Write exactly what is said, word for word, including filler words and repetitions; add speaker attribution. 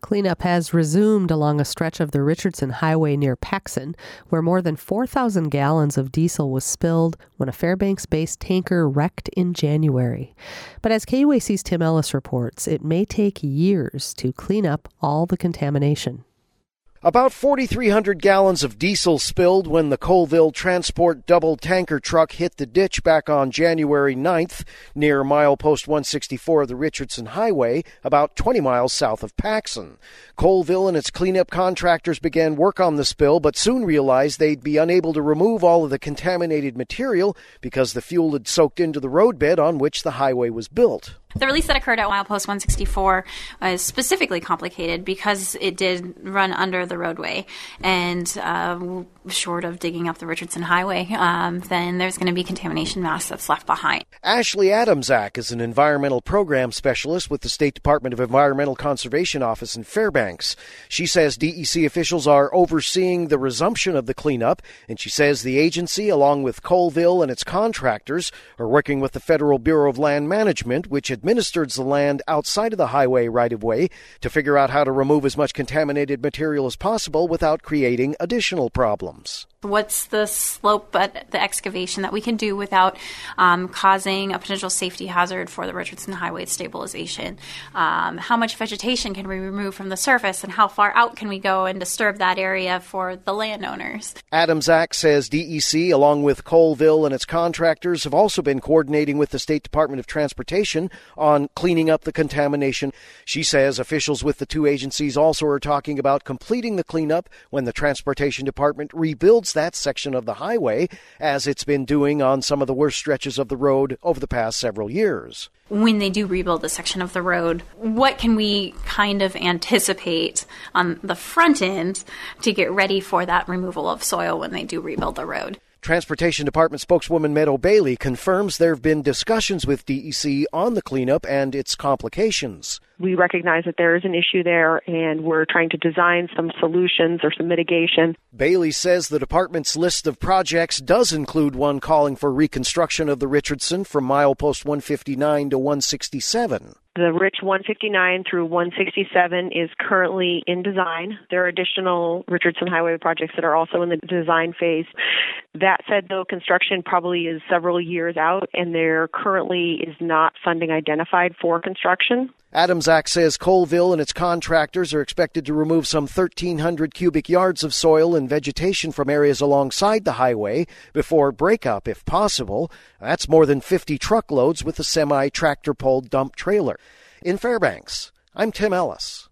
Speaker 1: Cleanup has resumed along a stretch of the Richardson Highway near Paxson, where more than four thousand gallons of diesel was spilled when a Fairbanks-based tanker wrecked in January. But as K U A C's Tim Ellis reports, it may take years to clean up all the contamination.
Speaker 2: About forty-three hundred gallons of diesel spilled when the Colville Transport double tanker truck hit the ditch back on January ninth near milepost one sixty-four of the Richardson Highway, about twenty miles south of Paxson. Colville and its cleanup contractors began work on the spill, but soon realized they'd be unable to remove all of the contaminated material because the fuel had soaked into the roadbed on which the highway was built.
Speaker 3: The release that occurred at milepost one sixty-four is specifically complicated because it did run under the roadway, and uh, short of digging up the Richardson Highway, um, then there's going to be contamination mass that's left behind.
Speaker 2: Ashley Adamczak is an environmental program specialist with the State Department of Environmental Conservation Office in Fairbanks. She says D E C officials are overseeing the resumption of the cleanup, and she says the agency, along with Colville and its contractors, are working with the Federal Bureau of Land Management, which administers the land outside of the highway right-of-way, to figure out how to remove as much contaminated material as possible without creating additional problems.
Speaker 3: What's the slope at the excavation that we can do without um, causing a potential safety hazard for the Richardson Highway stabilization? Um, how much vegetation can we remove from the surface, and how far out can we go and disturb that area for the landowners?
Speaker 2: Adamczak says D E C, along with Colville and its contractors, have also been coordinating with the State Department of Transportation on cleaning up the contamination. She says officials with the two agencies also are talking about completing the cleanup when the Transportation Department rebuilds that section of the highway, as it's been doing on some of the worst stretches of the road over the past several years.
Speaker 3: When they do rebuild a section of the road, what can we kind of anticipate on the front end to get ready for that removal of soil when they do rebuild the road?
Speaker 2: Transportation Department spokeswoman Meadow Bailey confirms there have been discussions with D E C on the cleanup and its complications.
Speaker 4: We recognize that there is an issue there, and we're trying to design some solutions or some mitigation.
Speaker 2: Bailey says the department's list of projects does include one calling for reconstruction of the Richardson from milepost one fifty-nine to one sixty-seven.
Speaker 4: The Rich one fifty-nine through one sixty-seven is currently in design. There are additional Richardson Highway projects that are also in the design phase. That said, though, construction probably is several years out, and there currently is not funding identified for construction.
Speaker 2: Adamczak says Colville and its contractors are expected to remove some thirteen hundred cubic yards of soil and vegetation from areas alongside the highway before breakup, if possible. That's more than fifty truckloads with a semi-tractor-pulled dump trailer. In Fairbanks, I'm Tim Ellis.